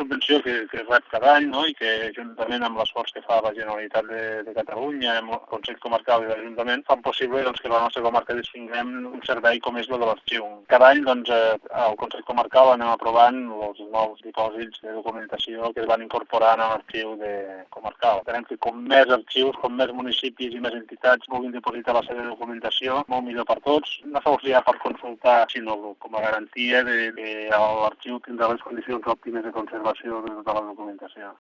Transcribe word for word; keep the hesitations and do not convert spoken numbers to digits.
subvenció que, que rep cada any, no? I que juntament amb l'esforç que fa la Generalitat de, de Catalunya, amb el Consell Comarcal i l'Ajuntament, fan possible doncs, que la nostra comarca distinguem un servei com és el de l'arxiu. Cada any doncs, eh, al Consell Comarcal anem aprovant els nous dipòsits de documentació que es van incorporant a l'arxiu de comarcal. Entenem que com més arxius, com més municipis i més entitats vulguin dipositar la seva documentació, molt millor per tots. No sols ja per consultar, sinó com a garantia de que l'arxiu tindrà les condicions òptimes de conservació de tota la documentació.